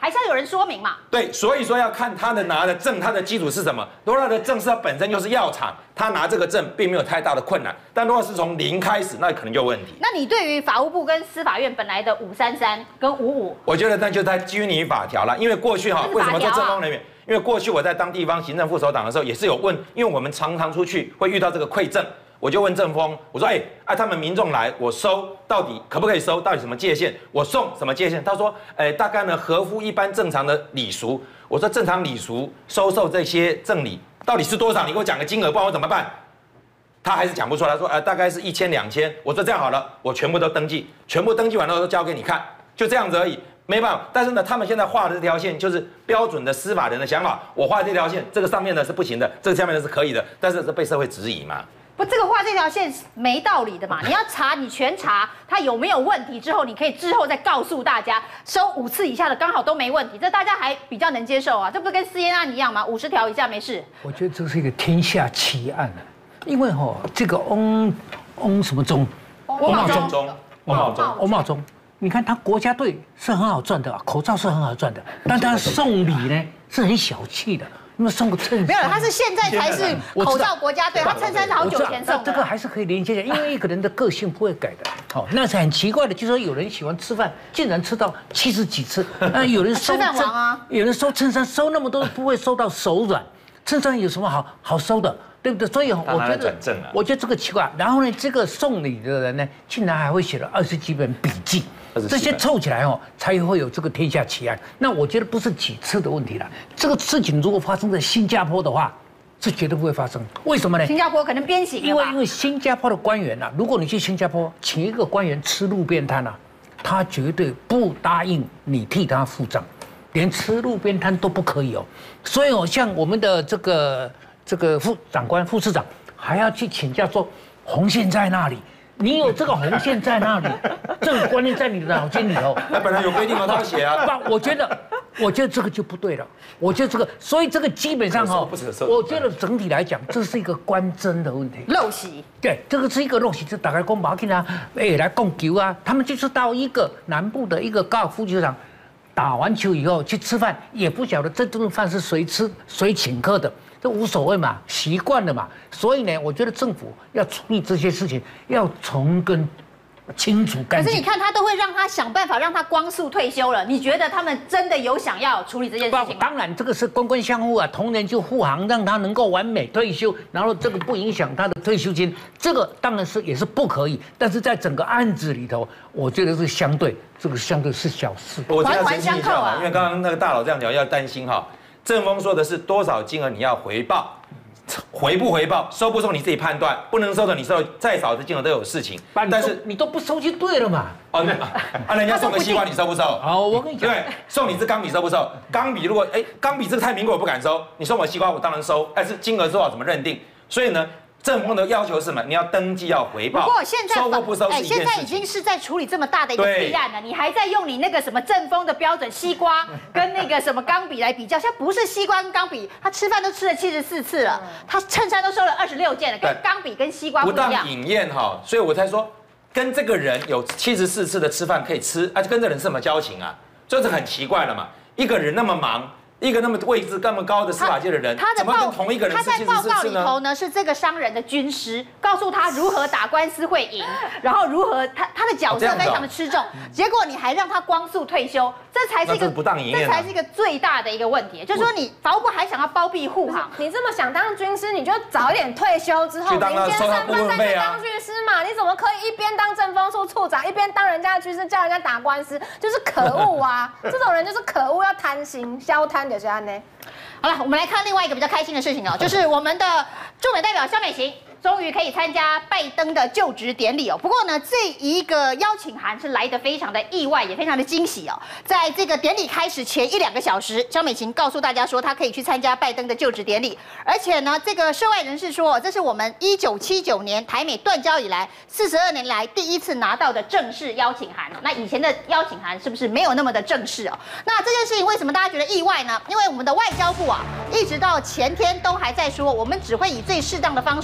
还是要有人说明嘛。 对，所以说要看他的拿的证，他的基础是什么。如果他的证是他本身就是药厂，他拿这个证并没有太大的困难。但如果是从零开始，那可能就有问题。 那你对于法务部跟司法院本来的五三三跟五五， 我觉得那就在拘泥法条了。因为过去哈，为什么做政风人员？因为过去我在当地方行政副首长的时候，也是有问，因为我们常常出去会遇到这个馈赠。我就问政风，我说，哎、欸，啊，他们民众来，我收到底可不可以收？到底什么界限？我送什么界限？他说，哎、欸，大概呢合乎一般正常的礼俗。我说正常礼俗收受这些赠礼到底是多少？你给我讲个金额，不然我怎么办？他还是讲不出来，说，呃，大概是一千两千。我说这样好了，我全部都登记，全部登记完了都交给你看，就这样子而已。没办法，但是呢，他们现在画的这条线就是标准的司法人的想法。我画这条线，这个上面的是不行的，这个下面的是可以的，但是这被社会质疑嘛。 不，这个画这条线没道理的嘛！你要查，你全查它有没有问题之后，你可以之后再告诉大家，收五次以下的刚好都没问题，这大家还比较能接受啊。这不是跟私烟案一样吗？五十条以下没事。 我觉得这是一个天下奇案啊，因为哈、哦，这个翁翁什么忠， 翁茂忠， 翁茂忠， 翁茂忠，你看他国家队是很好赚的、啊，口罩是很好赚的，但他送礼呢是很小气的。那么送个衬衫没有，他是现在才是口罩国家队，他衬衫是好久前送的。 这个还是可以连接的，因为一个人的个性不会改的。好，那是很奇怪的，就是说有人喜欢吃饭，竟然吃到七十几次，那有人收吃饭王啊， 有人收衬衫收那么多不会收到手软，衬衫有什么好好收的？对不对？所以我觉得，我觉得这个奇怪。然后呢，这个送礼的人呢，竟然还会写了二十几本笔记。这些凑起来哦，才会有这个天下奇案。那我觉得不是几次的问题了。这个事情如果发生在新加坡的话，是绝对不会发生。为什么呢？ 新加坡可能鞭刑。 因为因为新加坡的官员啊，如果你去新加坡请一个官员吃路边摊啊，他绝对不答应你替他付账，连吃路边摊都不可以哦。所以哦，像我们的这个这个副长官、副市长还要去请教说红线在哪里。你有这个红线在那里，这个观念在你的脑筋里头。 那本来有规定的，他写啊。 不，我觉得，我觉得这个就不对了。我觉得这个，所以这个基本上哈，我觉得整体来讲，这是一个官箴的问题。 陋习。对， 这个是一个陋习，就打开公保去啊，哎，来供球啊，他们就是到一个南部的一个高尔夫球场，打完球以后去吃饭，也不晓得这顿饭是谁吃谁请客的。这无所谓嘛，习惯了嘛，所以呢，我觉得政府要处理这些事情，要从根清楚干净。 可是你看，他都会让他想办法让他光速退休了，你觉得他们真的有想要处理这件事情吗？ 当然，这个是官官相护啊，同仁就护航，让他能够完美退休，然后这个不影响他的退休金，这个当然是也是不可以。但是在整个案子里头，我觉得是相对这个相对是小事， 环环相扣啊。 因为刚刚那个大佬这样讲，要担心哈。政风说的是多少金额你要回报，回不回报，收不收你自己判断，不能收的你收再少的金额都有事情。但是你都不收就对了嘛。 哦，啊，人家送个西瓜你收不收？ 好，我跟你讲， 对，送你支钢笔收不收？钢笔如果哎钢笔这个太名贵我不敢收，你送我西瓜我当然收，但是金额多少怎么认定？所以呢。政风的要求是什么？你要登记，要回报。 不过现在收或不收是一件事情。 现在已经是在处理这么大的一个弊案了，你还在用你那个什么政风的标准西瓜跟那个什么钢笔来比较，现在不是西瓜跟钢笔，他吃饭都吃了七十四次了，他衬衫都收了二十六件了，跟钢笔跟西瓜不一样。 不当饮宴哈，所以我才说跟这个人有七十四次的吃饭可以吃，啊，就跟这人是什么交情啊？这是很奇怪了嘛，一个人那么忙。一个那么位置那么高的司法界的人， 他的怎么跟同一个人他在报告里头呢？是这个商人的军师，告诉他如何打官司会赢，然后如何他他的角色非常的吃重，结果你还让他光速退休，这才是一个不当营业， 这才是一个最大的一个问题。就是说你法务部还想要包庇护航， 你这么想当军师，你就早一点退休之后，民间上班再去当律师嘛？你怎么可以一边当政风处处长，一边当人家的军师，叫人家打官司？就是可恶啊！这种人就是可恶，要贪心，消贪就是安呢。 好了，我们来看另外一个比较开心的事情哦，就是我们的驻美代表萧美琴终于可以参加拜登的就职典礼哦。不过呢，这一个邀请函是来得非常的意外，也非常的惊喜哦。在这个典礼开始前一两个小时，萧美琴告诉大家说，她可以去参加拜登的就职典礼，而且呢，这个涉外人士说，这是我们一九七九年台美断交以来四十二年来第一次拿到的正式邀请函。那以前的邀请函是不是没有那么的正式哦？那这件事情为什么大家觉得意外呢？因为我们的外交部啊，一直到前天都还在说，我们只会以最适当的方式向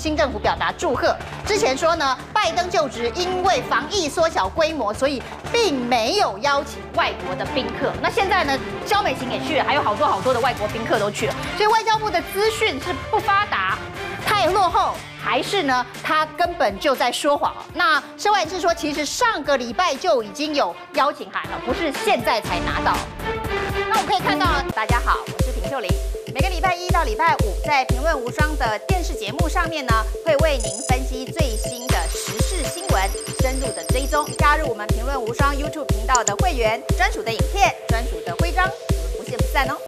新政府表达祝贺。之前说呢，拜登就职因为防疫缩小规模，所以并没有邀请外国的宾客。那现在呢，萧美琴也去了，还有好多好多的外国宾客都去了，所以外交部的资讯是不发达、太落后，还是呢，他根本就在说谎？那申万是说，其实上个礼拜就已经有邀请函了，不是现在才拿到。那我们可以看到，大家好，我是平秀玲。每个礼拜一到礼拜五，在评论无双的电视节目上面呢，会为您分析最新的时事新闻，深入的追踪。加入我们评论无双 YouTube 频道的会员，专属的影片、专属的徽章，我们不见不散哦。